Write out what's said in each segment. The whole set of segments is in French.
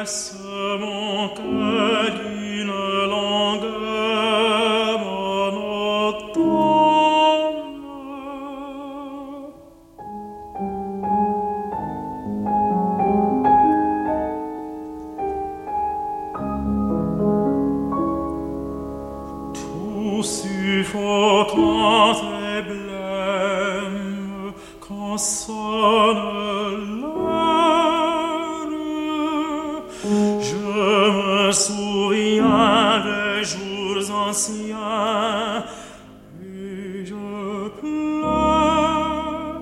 caresse mon cœur d'une langueur monotone. Tout suffocant et blême quand sonne l'heure, je me souviens des jours anciens et je pleure.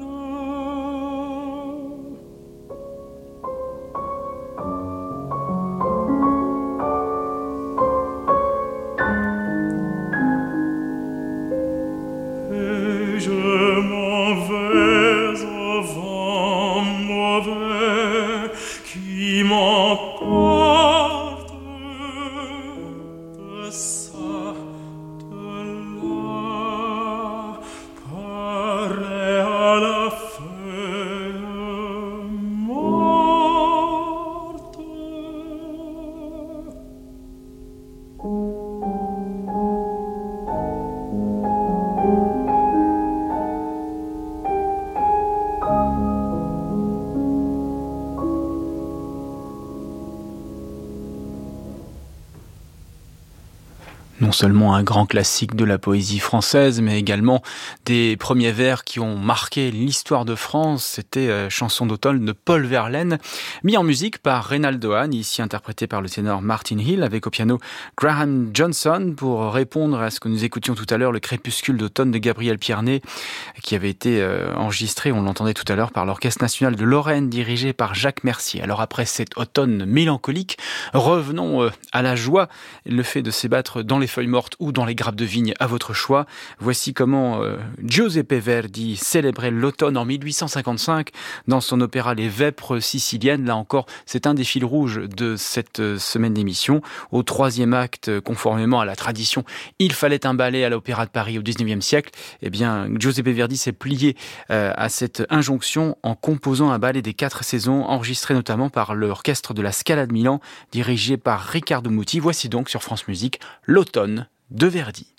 Et je m'en vais au vent mauvais qui m'emporte de ça, de là, pareil à la feuille morte. Non seulement un grand classique de la poésie française, mais également des premiers vers qui ont marqué l'histoire de France. C'était Chanson d'automne de Paul Verlaine, mis en musique par Reynaldo Hahn, ici interprété par le ténor Martin Hill, avec au piano Graham Johnson, pour répondre à ce que nous écoutions tout à l'heure, le Crépuscule d'automne de Gabriel Pierné, qui avait été enregistré, on l'entendait tout à l'heure, par l'Orchestre National de Lorraine, dirigé par Jacques Mercier. Alors après cet automne mélancolique, revenons à la joie, le fait de s'ébattre dans les feuilles mortes ou dans les grappes de vigne, à votre choix. Voici comment Giuseppe Verdi célébrait l'automne en 1855 dans son opéra Les Vêpres siciliennes. Là encore, c'est un des fils rouges de cette semaine d'émission. Au troisième acte, conformément à la tradition, il fallait un ballet à l'Opéra de Paris au XIXe siècle. Eh bien, Giuseppe Verdi s'est plié à cette injonction en composant un ballet des 4 saisons, enregistré notamment par l'orchestre de la Scala de Milan, dirigé par Riccardo Muti. Voici donc sur France Musique l'automne de Verdi.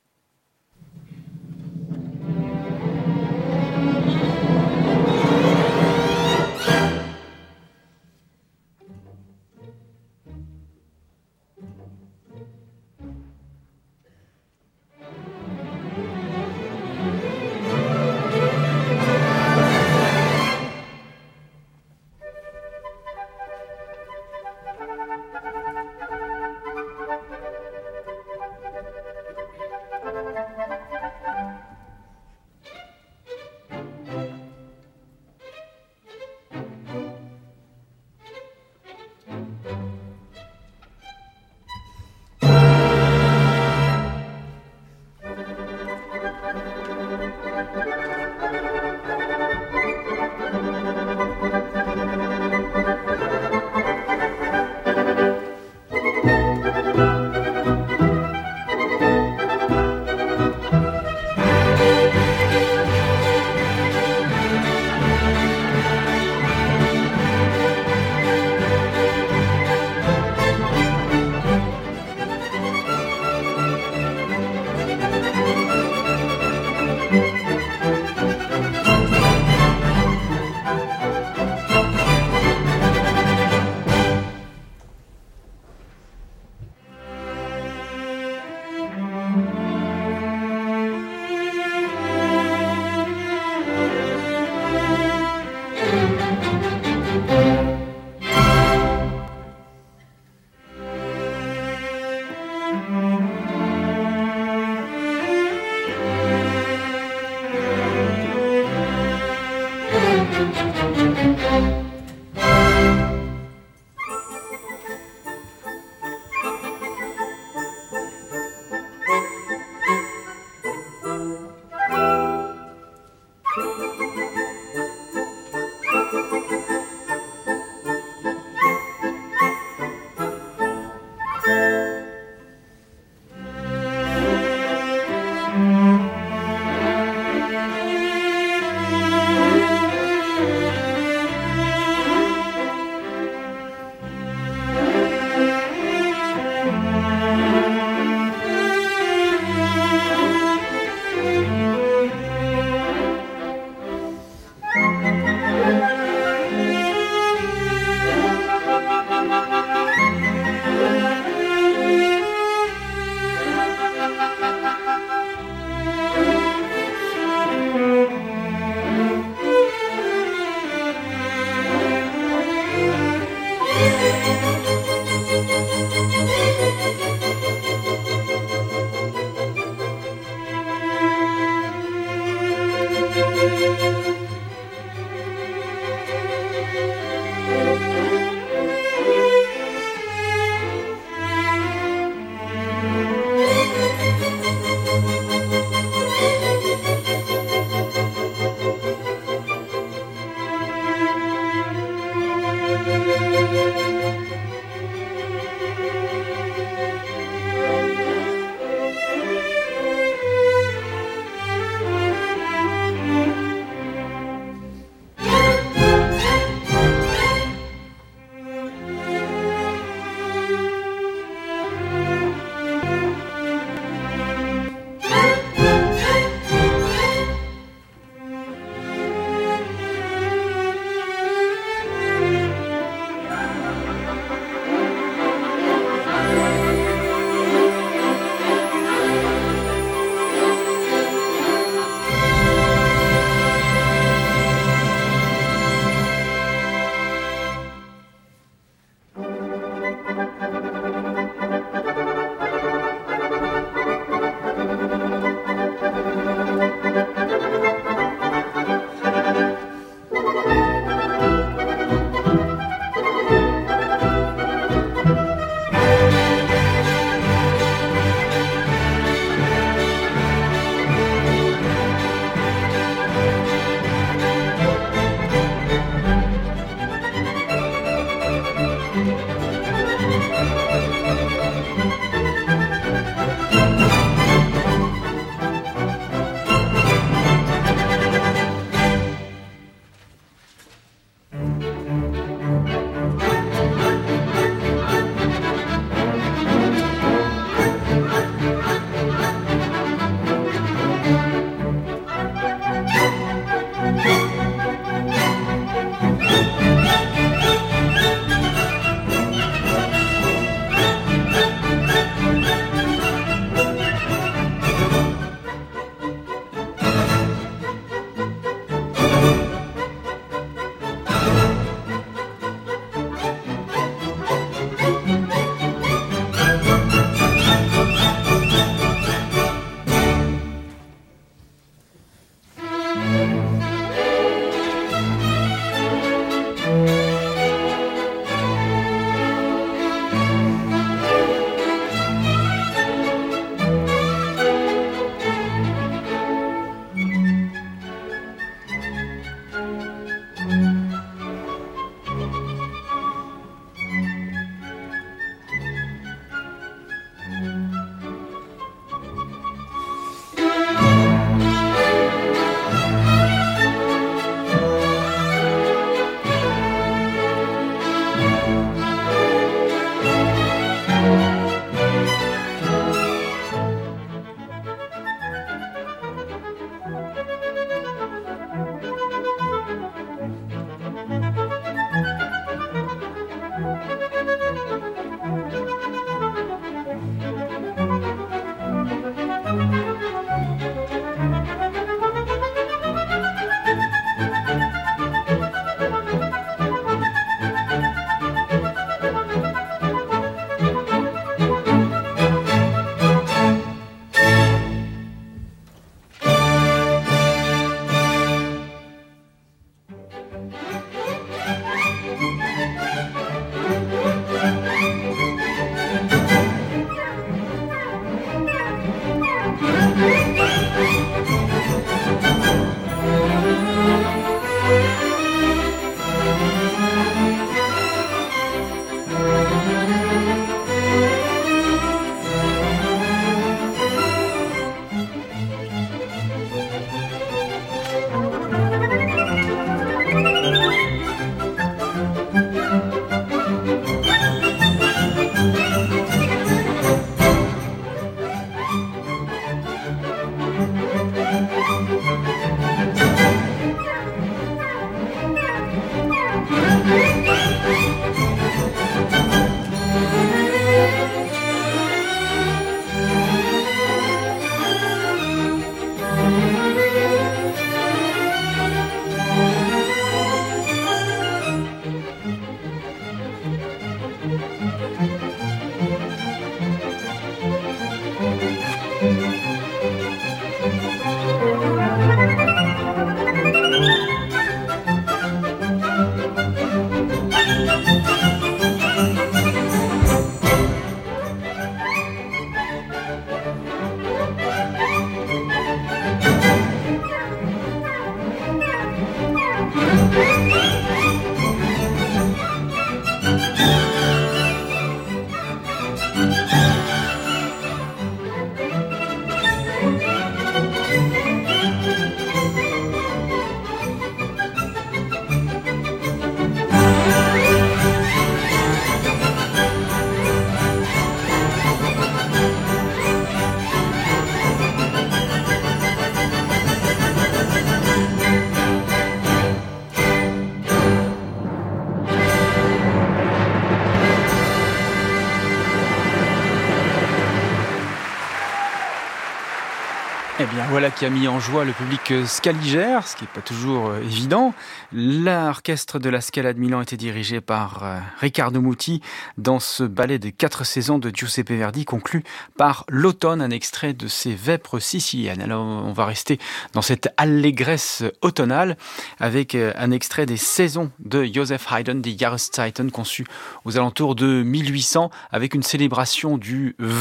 Eh bien voilà qui a mis en joie le public scaligère, ce qui n'est pas toujours évident. L'orchestre de la Scala de Milan était dirigé par Riccardo Muti dans ce ballet de 4 saisons de Giuseppe Verdi, conclu par l'automne, un extrait de ses Vêpres siciliennes. Alors on va rester dans cette allégresse automnale avec un extrait des saisons de Joseph Haydn, des Jahreszeiten, conçu aux alentours de 1800, avec une célébration du vin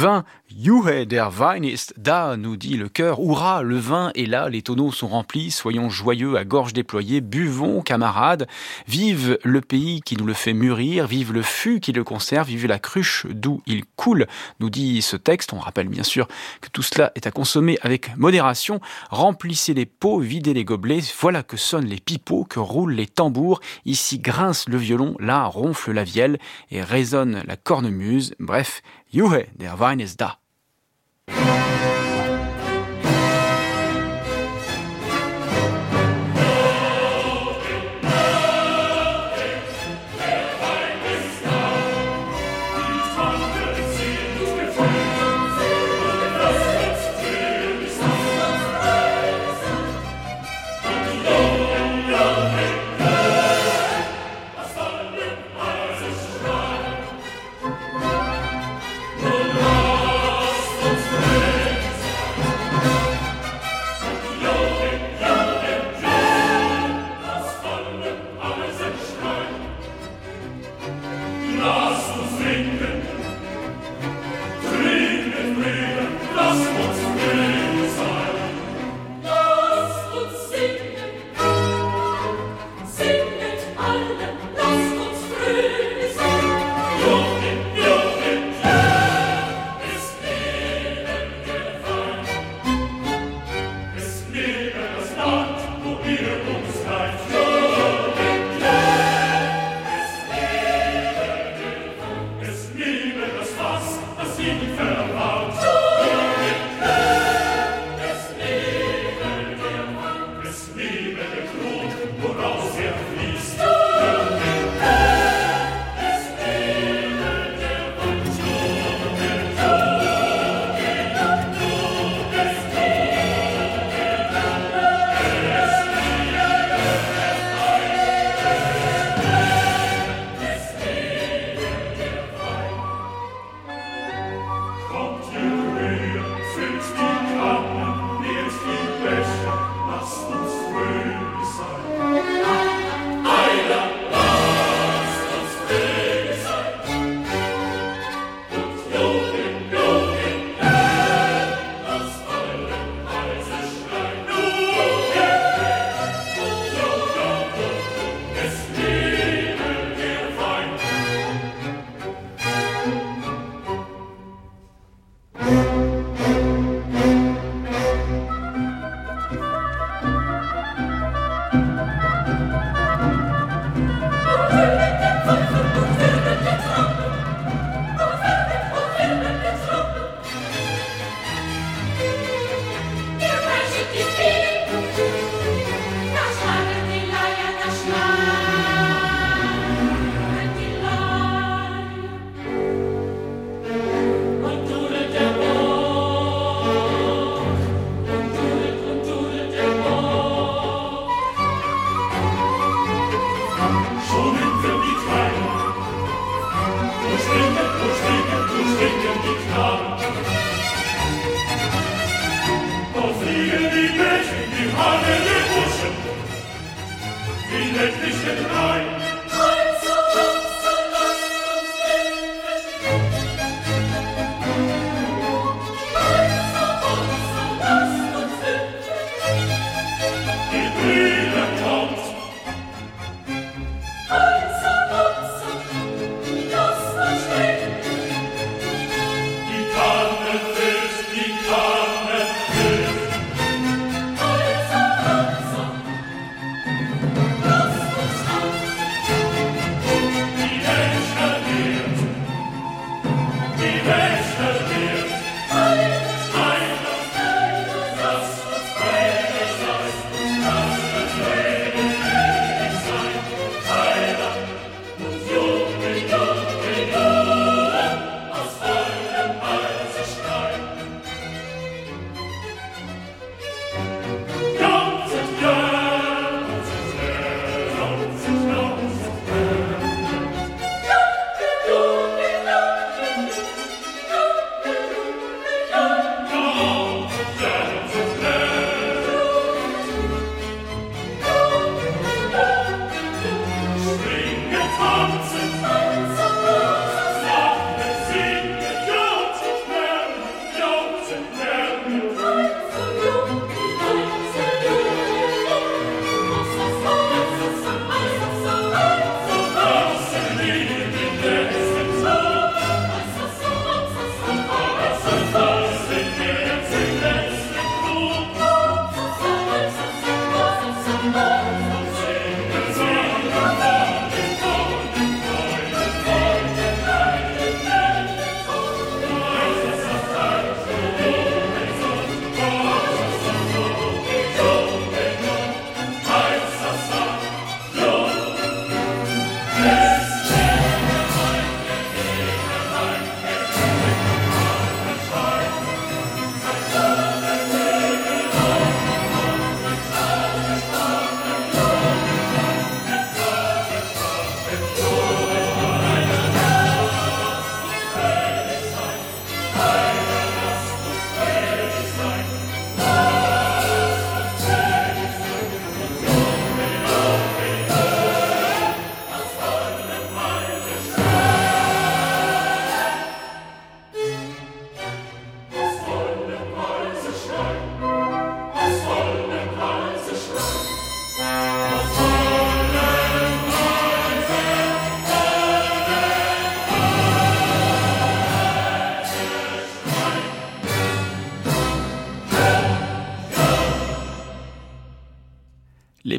Juhe, der Wein ist da, nous dit le cœur. Hurrah, le vin est là, les tonneaux sont remplis. Soyons joyeux à gorge déployée. Buvons, camarades. Vive le pays qui nous le fait mûrir. Vive le fût qui le conserve. Vive la cruche d'où il coule, nous dit ce texte. On rappelle bien sûr que tout cela est à consommer avec modération. Remplissez les pots, videz les gobelets. Voilà que sonnent les pipeaux, que roulent les tambours. Ici grince le violon, là ronfle la vielle et résonne la cornemuse. Bref, Juhe, der Wein ist da.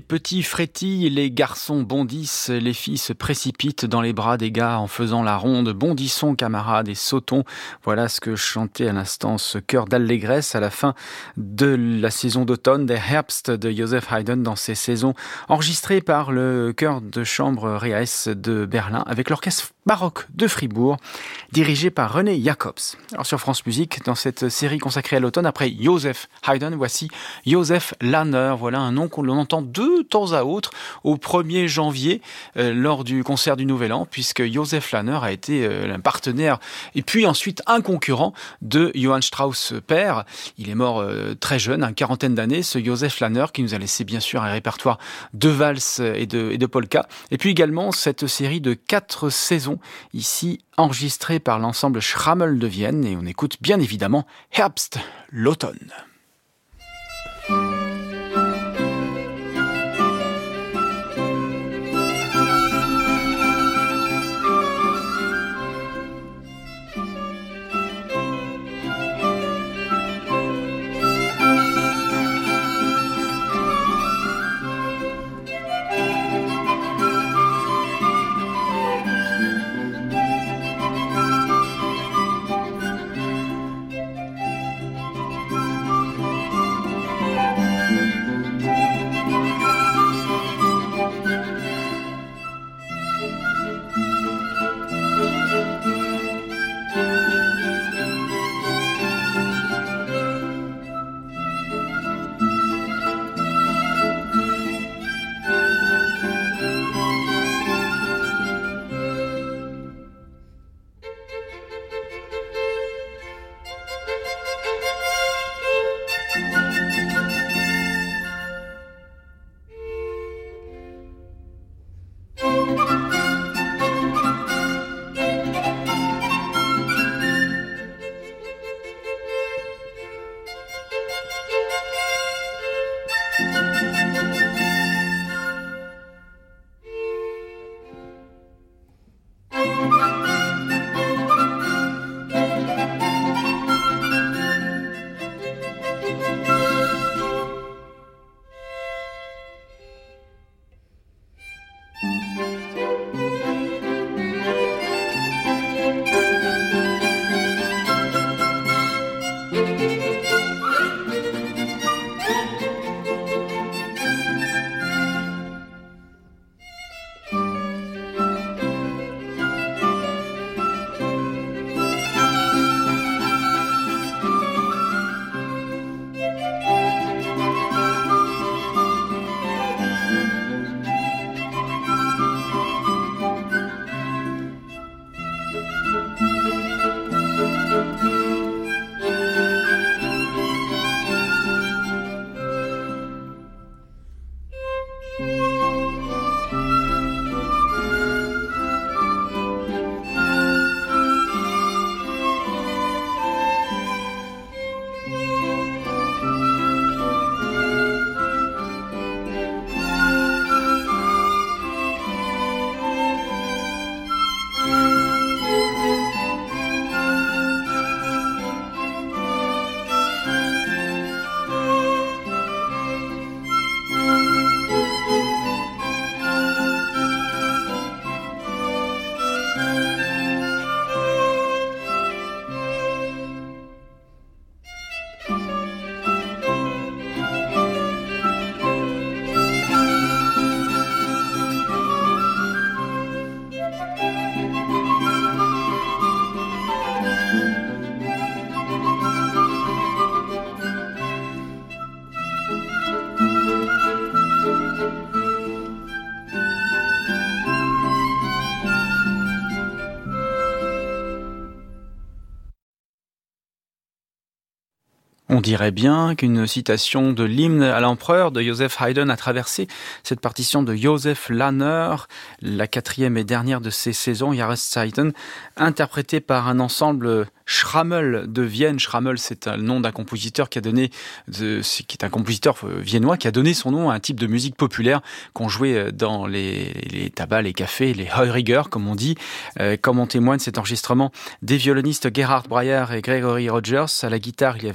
petits frétillent, les garçons bondissent, les filles se précipitent dans les bras des gars en faisant la ronde. Bondissons camarades et sautons. Voilà ce que chantait à l'instant ce chœur d'allégresse à la fin de la saison d'automne des Herbst de Joseph Haydn dans ses saisons enregistrées par le chœur de chambre Rees de Berlin avec l'orchestre baroque de Fribourg dirigé par René Jacobs. Alors sur France Musique, dans cette série consacrée à l'automne, après Joseph Haydn, voici Joseph Lahner. Voilà un nom qu'on entend de temps à autre au 1er janvier lors du concert du Nouvel An, puisque Joseph Lahner a été un partenaire et puis ensuite un concurrent de Johann Strauss père. Il est mort très jeune, une quarantaine d'années, ce Joseph Lahner qui nous a laissé bien sûr un répertoire de valses et de polka. Et puis également cette série de 4 saisons ici enregistrée par l'ensemble Schrammel de Vienne, et on écoute bien évidemment Herbst, l'automne. On dirait bien qu'une citation de l'hymne à l'empereur de Joseph Haydn a traversé cette partition de Joseph Lahner, la 4e et dernière de ces saisons, Jahreszeiten, interprétée par un ensemble Schrammel de Vienne. Schrammel, c'est le nom d'un compositeur qui est un compositeur viennois qui a donné son nom à un type de musique populaire qu'on jouait dans les tabacs, les cafés, les Heuriger, comme on dit, comme en témoigne cet enregistrement des violonistes Gerhard Breyer et Gregory Rogers. À la guitare, il y avait Robert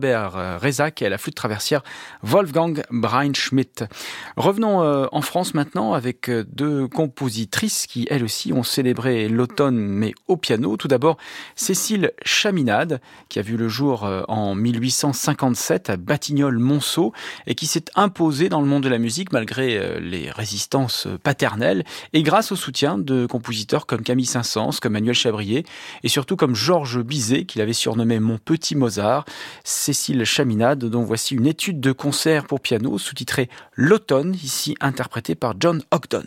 Robert Rezac et à la flûte traversière Wolfgang Breinschmidt. Revenons en France maintenant avec deux compositrices qui, elles aussi, ont célébré l'automne, mais au piano. Tout d'abord, Cécile Chaminade, qui a vu le jour en 1857 à Batignolles-Monceau et qui s'est imposée dans le monde de la musique malgré les résistances paternelles et grâce au soutien de compositeurs comme Camille Saint-Saëns, comme Manuel Chabrier et surtout comme Georges Bizet, qu'il avait surnommé Mon Petit Mozart. Cécile Chaminade, dont voici une étude de concert pour piano sous-titrée L'automne, ici interprétée par John Ogdon.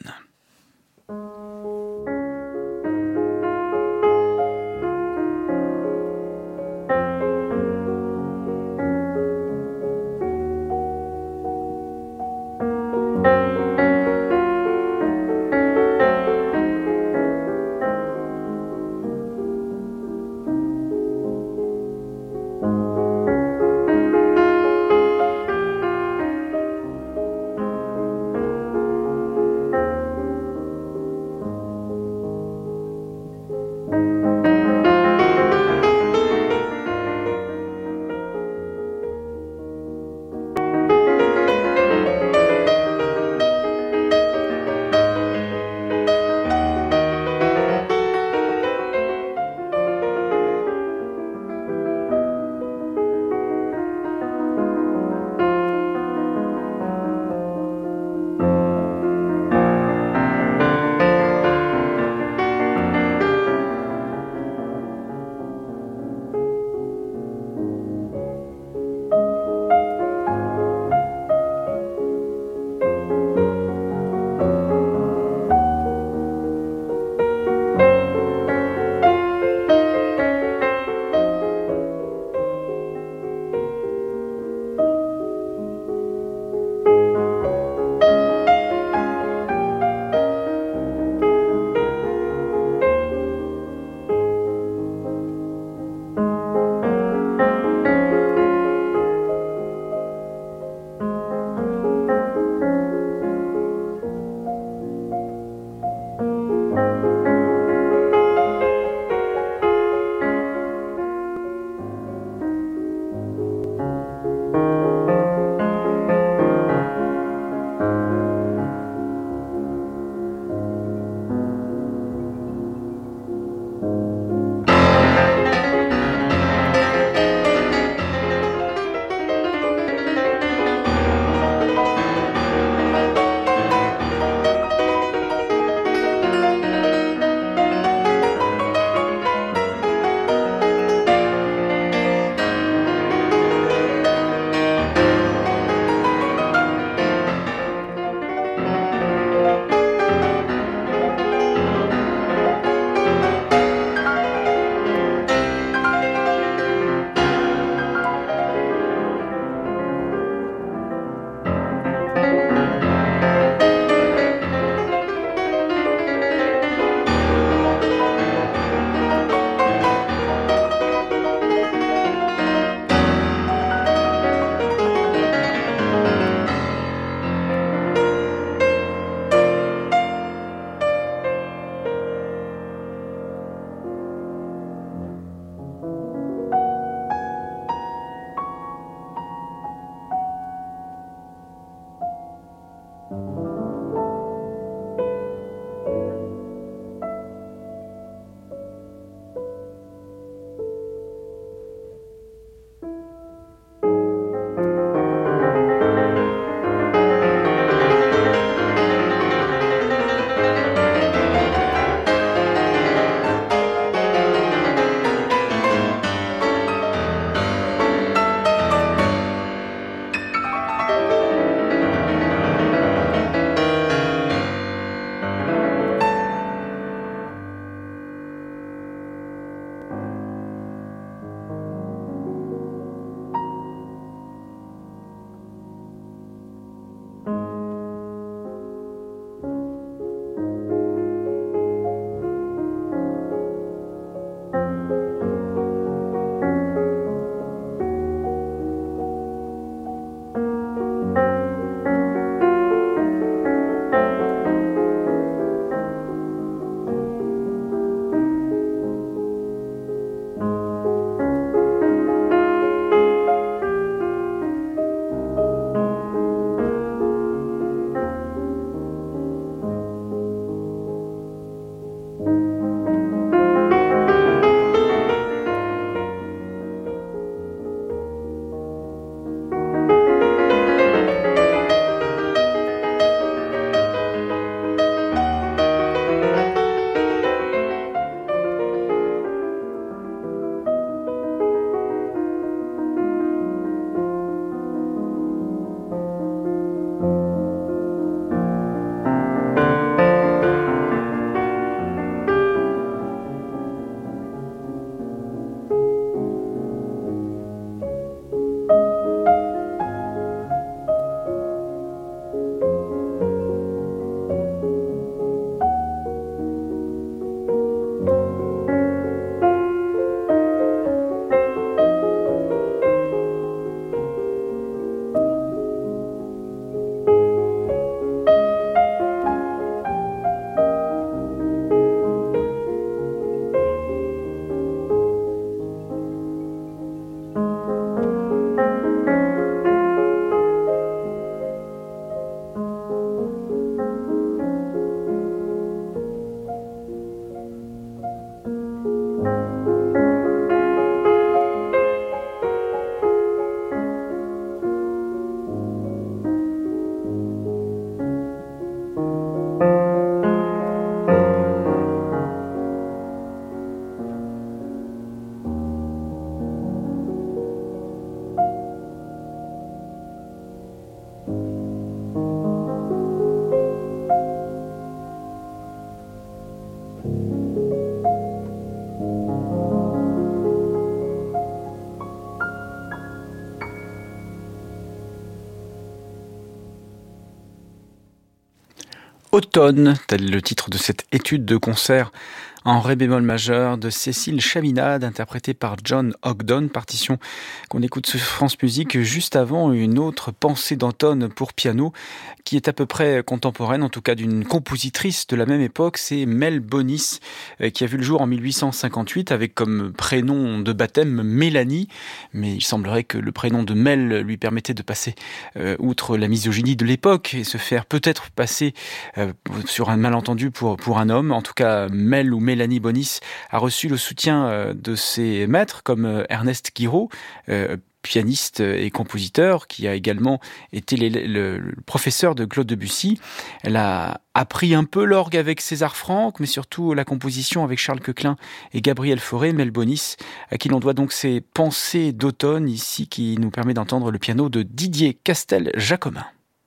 Automne, tel le titre de cette étude de concert en ré bémol majeur de Cécile Chaminade, interprétée par John Hogdon, partition qu'on écoute sur France Musique juste avant une autre pensée d'Anton pour piano qui est à peu près contemporaine, en tout cas d'une compositrice de la même époque, c'est Mel Bonis, qui a vu le jour en 1858 avec comme prénom de baptême Mélanie, mais il semblerait que le prénom de Mel lui permettait de passer outre la misogynie de l'époque et se faire peut-être passer sur un malentendu pour un homme. En tout cas, Mel ou Mélanie Bonis a reçu le soutien de ses maîtres comme Ernest Guiraud, pianiste et compositeur, qui a également été le professeur de Claude Debussy. Elle a appris un peu l'orgue avec César Franck, mais surtout la composition avec Charles Koechlin et Gabriel Fauré, Mel Bonis, à qui l'on doit donc ces pensées d'automne, ici, qui nous permet d'entendre le piano de Didier Castel-Jacomin.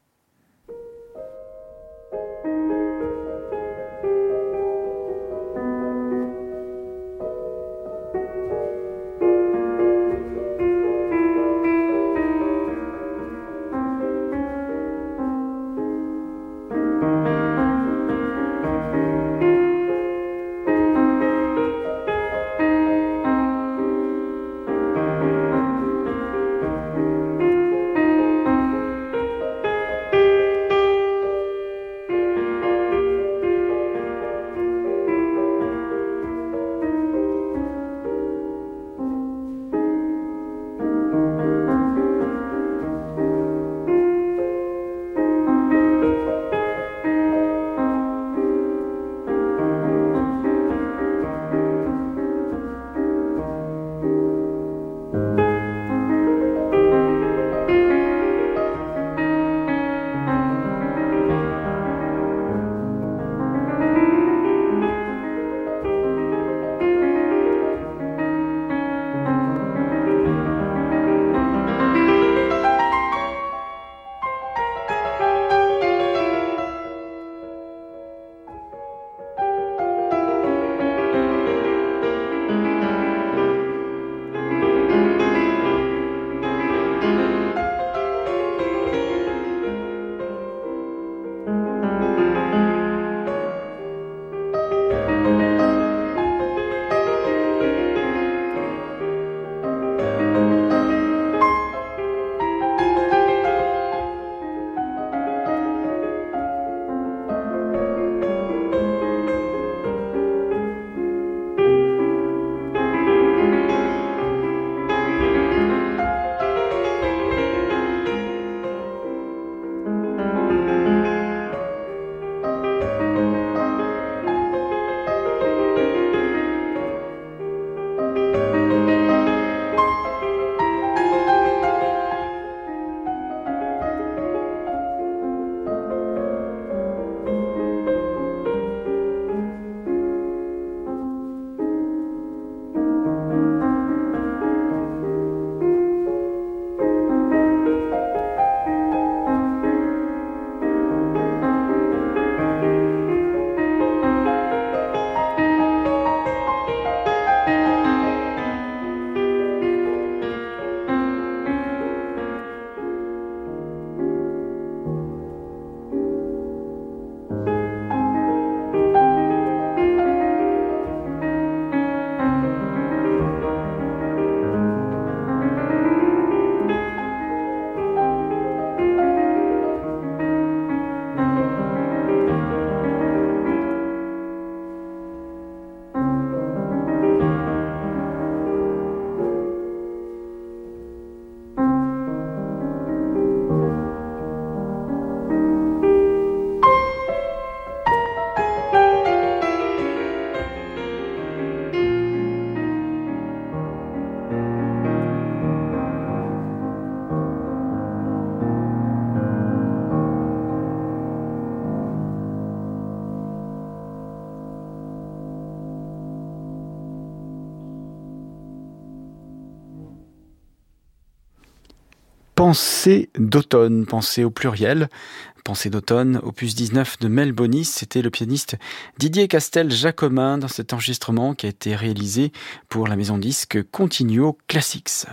Pensée d'automne, pensée au pluriel, pensée d'automne, opus 19 de Mel Bonis, c'était le pianiste Didier Castel-Jacomin dans cet enregistrement qui a été réalisé pour la maison disque Continuo Classics.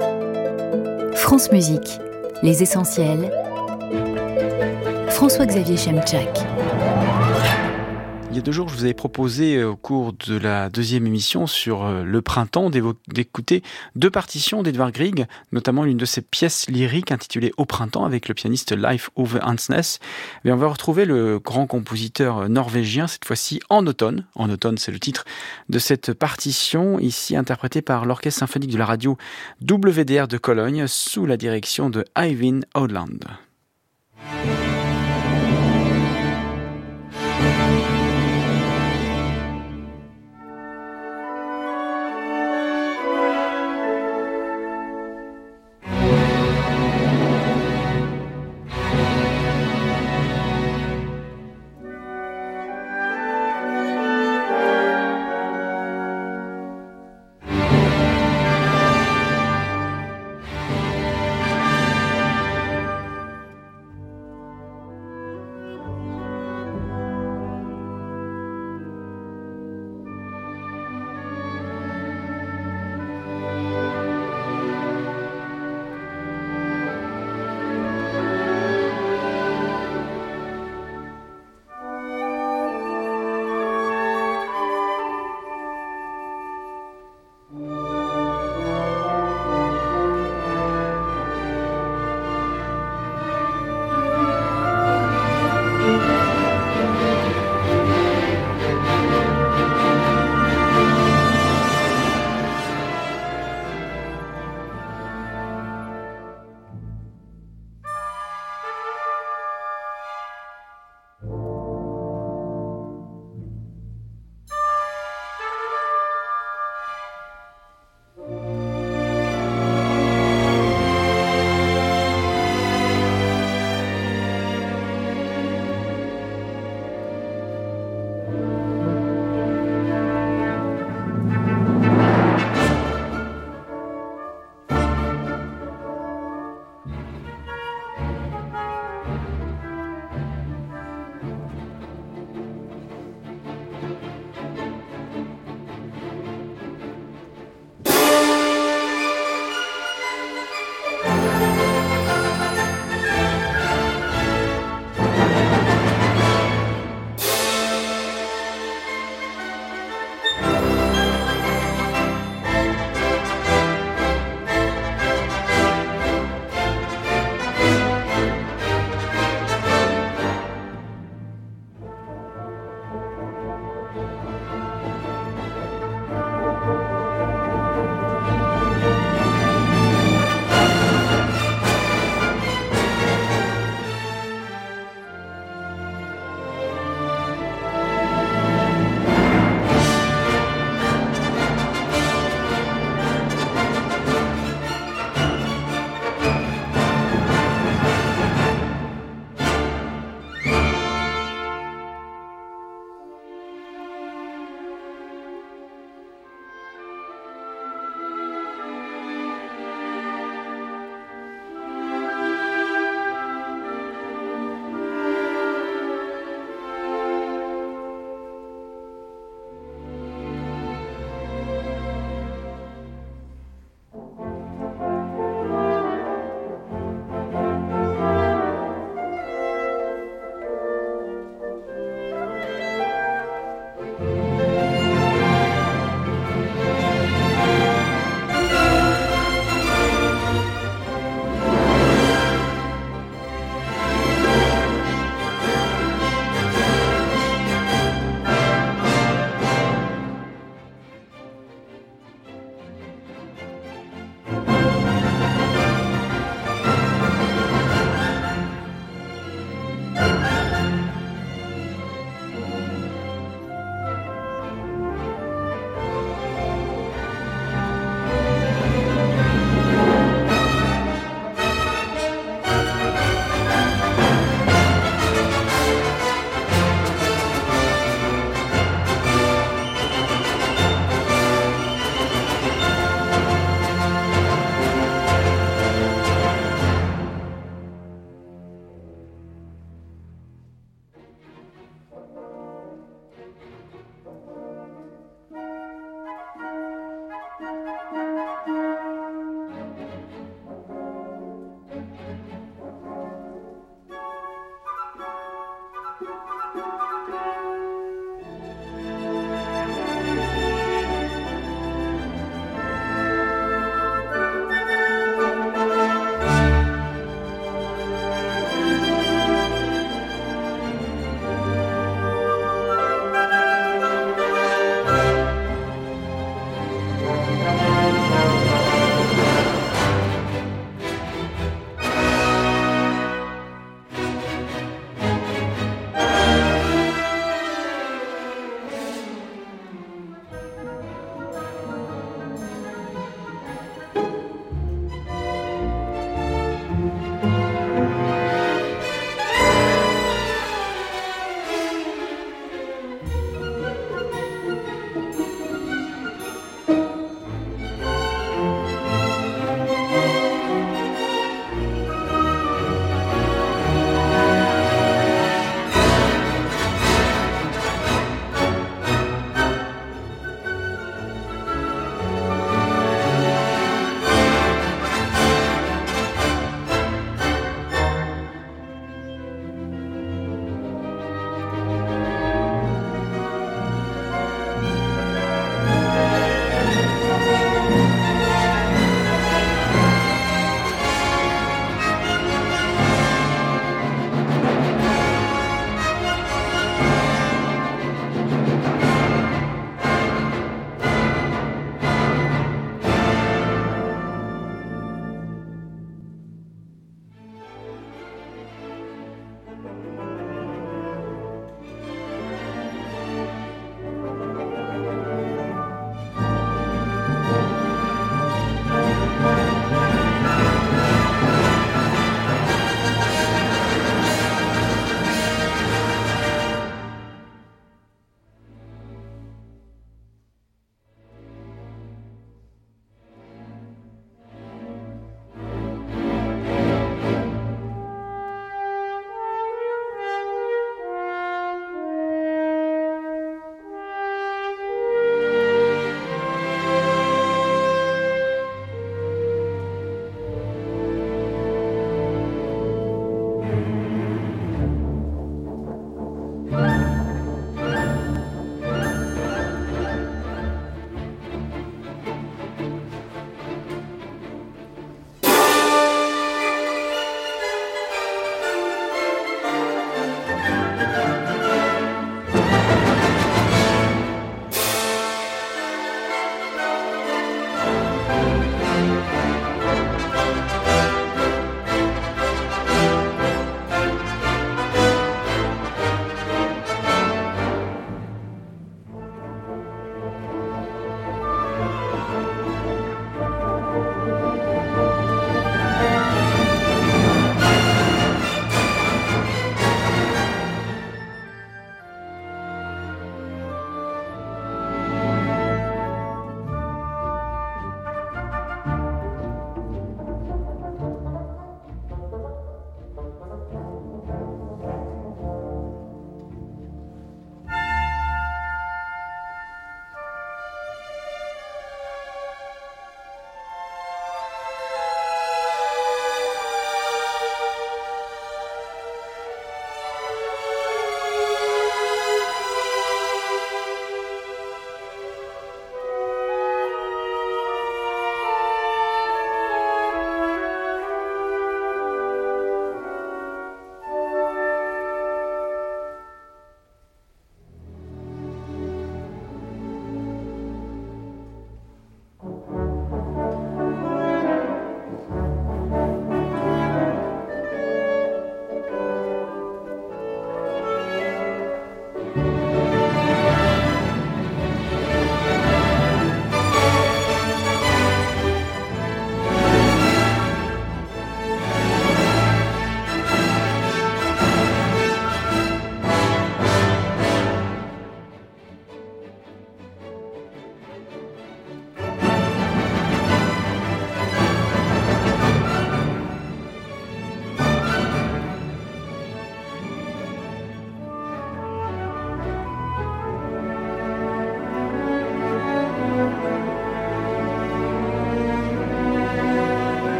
France Musique, les essentiels. François-Xavier Chemtchak. y a 2 jours, je vous avais proposé au cours de la deuxième émission sur le printemps d'écouter 2 partitions d'Edvard Grieg, notamment l'une de ses pièces lyriques intitulée Au printemps avec le pianiste Leif Ove Andsnes. Et on va retrouver le grand compositeur norvégien, cette fois-ci en automne. En automne, c'est le titre de cette partition, ici interprétée par l'Orchestre symphonique de la radio WDR de Cologne sous la direction de Eivind Odland.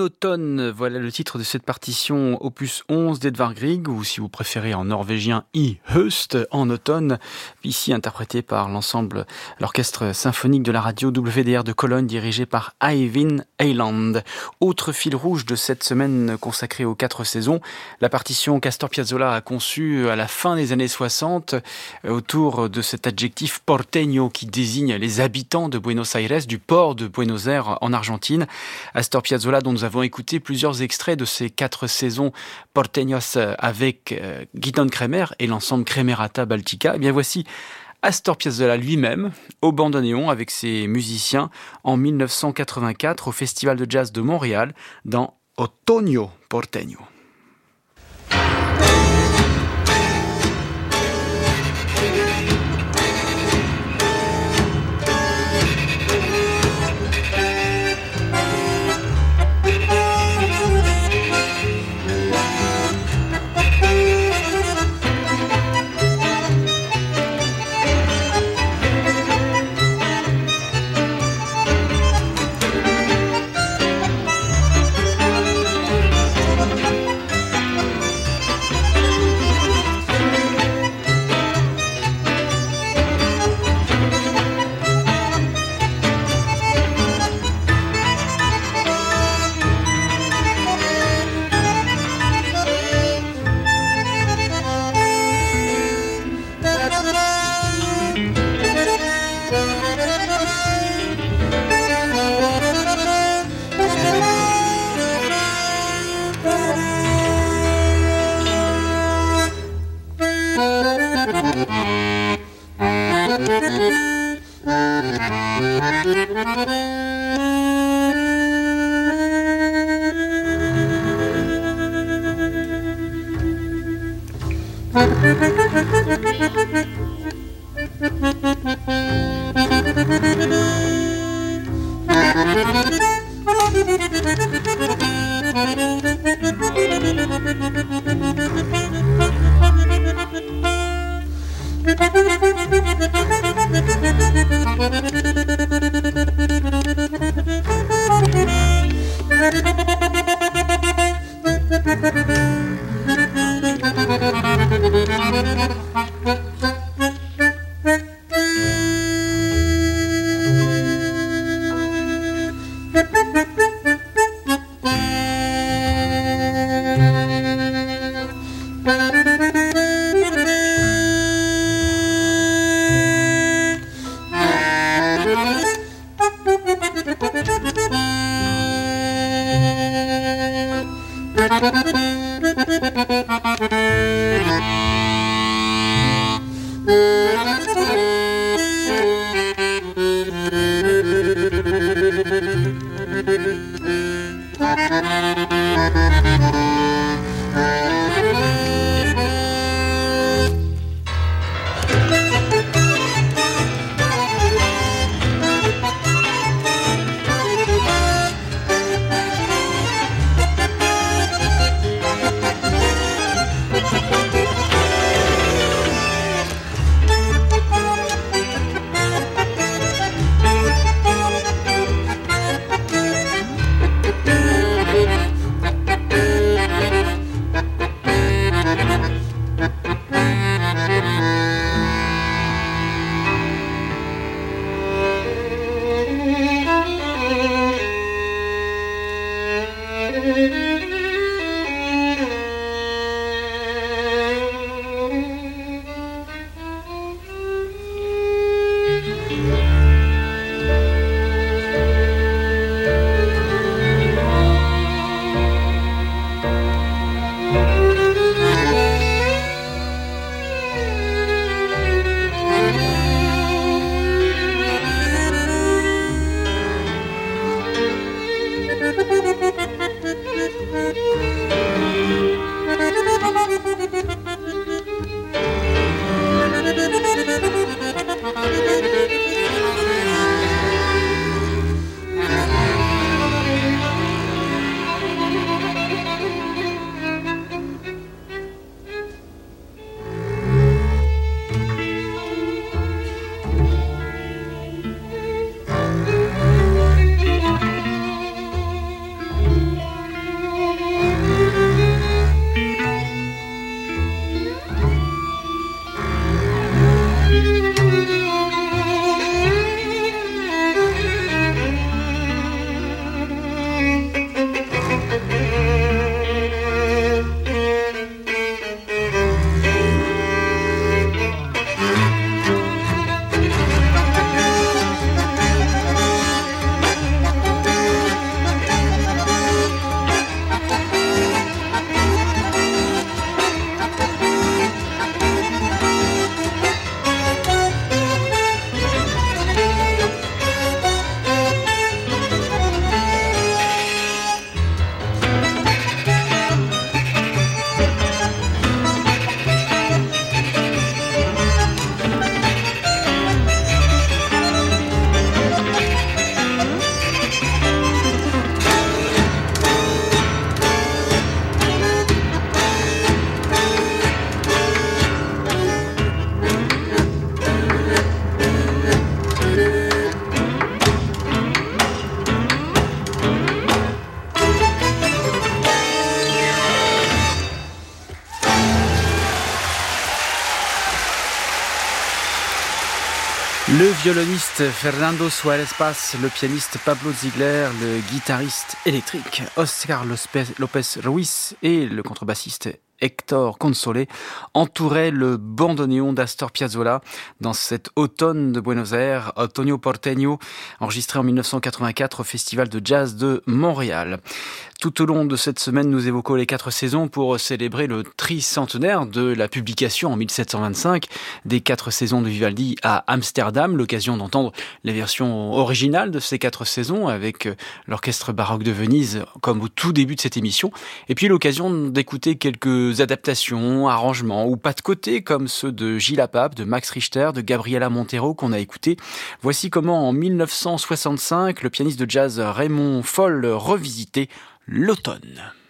automne, voilà le titre de cette partition opus 11 d'Edvard Grieg, ou si vous préférez en norvégien, I Høst, en automne, ici interprété par l'orchestre symphonique de la radio WDR de Cologne, dirigé par Eivind Eiland. Autre fil rouge de cette semaine consacrée aux 4 saisons, la partition qu'Astor Piazzolla a conçue à la fin des années 60, autour de cet adjectif porteño qui désigne les habitants de Buenos Aires, du port de Buenos Aires en Argentine. Astor Piazzolla, dont nous avons écouté plusieurs extraits de ces 4 saisons porteños avec Gidon Kremer et l'ensemble Kremerata Baltica. Eh bien voici Astor Piazzolla lui-même au bandoneon avec ses musiciens en 1984 au Festival de Jazz de Montréal dans Otoño Porteño. Le violoniste Fernando Suárez Paz, le pianiste Pablo Ziegler, le guitariste électrique Oscar López Ruiz et le contrebassiste Héctor Consolé entouraient le bandoneon d'Astor Piazzolla dans cet automne de Buenos Aires, Otoño Porteño, enregistré en 1984 au Festival de Jazz de Montréal. Tout au long de cette semaine, nous évoquons les 4 saisons pour célébrer le tricentenaire de la publication en 1725 des 4 saisons de Vivaldi à Amsterdam, l'occasion d'entendre les versions originales de ces 4 saisons avec l'orchestre baroque de Venise comme au tout début de cette émission, et puis l'occasion d'écouter quelques adaptations, arrangements ou pas de côté comme ceux de Gilles Apap, de Max Richter, de Gabriela Montero qu'on a écouté. Voici comment en 1965, le pianiste de jazz Raymond Foll revisitait l'automne.